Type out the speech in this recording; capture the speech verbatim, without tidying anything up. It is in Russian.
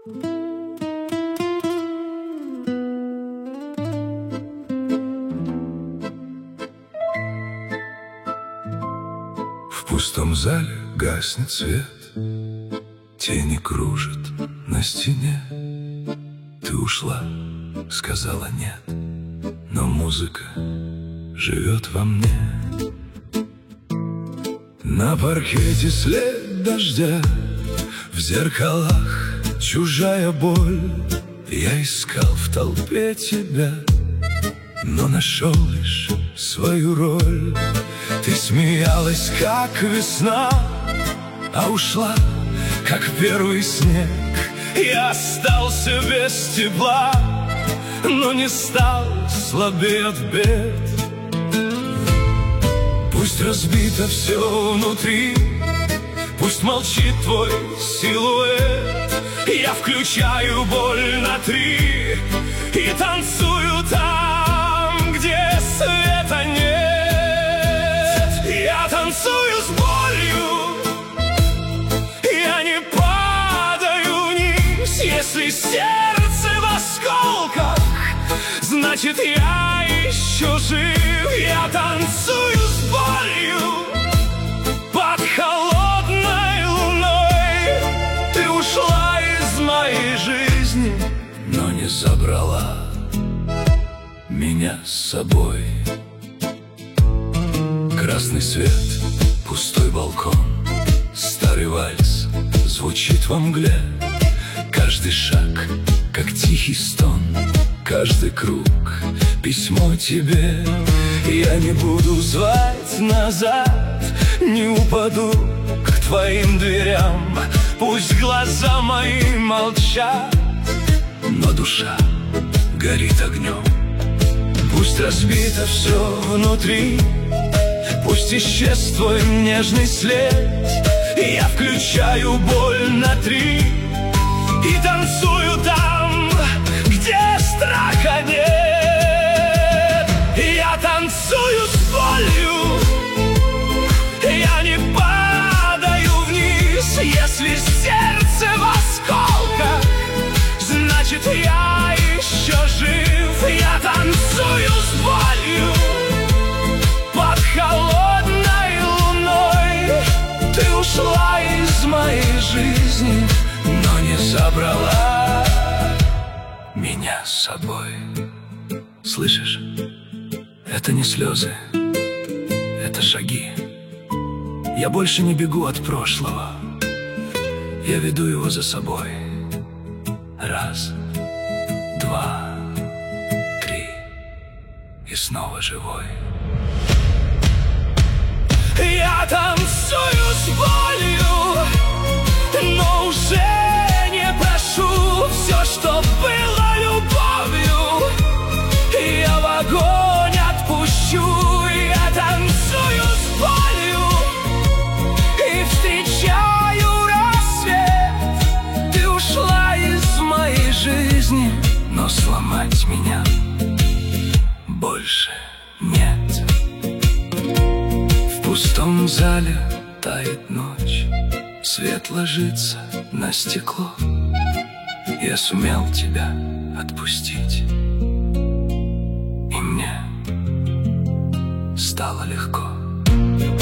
В пустом зале гаснет свет, тени кружат на стене. Ты ушла, сказала нет, но музыка живет во мне. На паркете след дождя, в зеркалах чужая боль. Я искал в толпе тебя, но нашел лишь свою роль. Ты смеялась, как весна, а ушла, как первый снег. Я остался без тепла, но не стал слабее от бед. Пусть разбито все внутри, пусть молчит твой силуэт. Я включаю боль на три и танцую там, где света нет. Я танцую с болью, я не падаю вниз. Если сердце в осколках, значит я еще жив. Я танцую с болью под холодной луной. Ты ушла из моей жизни, но не забрала меня с собой. Красный свет, пустой балкон, старый вальс звучит во мгле. Каждый шаг, как тихий стон, каждый круг — письмо тебе. Я не буду звать назад, не упаду к твоим дверям. Пусть глаза мои молчат, но душа горит огнем. Пусть разбито все внутри, пусть исчез твой нежный след. Я включаю боль на три и танцую там, где страха нет. Я танцую с болью, я не падаю вниз. Если сердце в осколках, значит я еще жив. Я танцую с болью под холодной луной. Ты ушла из моей жизни, но не забрала меня с собой. Слышишь? Это не слезы, это шаги. Я больше не бегу от прошлого, я веду его за собой. Раз, два, три, и снова живой. Я танцую с болью, но уже не прошу. Все, что было любовью, я в огонь отпущу. Я танцую с болью и встречаю рассвет. Ты ушла из моей жизни, но сломать меня больше нет. В пустом зале тает ночь, свет ложится на стекло. Я сумел тебя отпустить, и мне стало легко.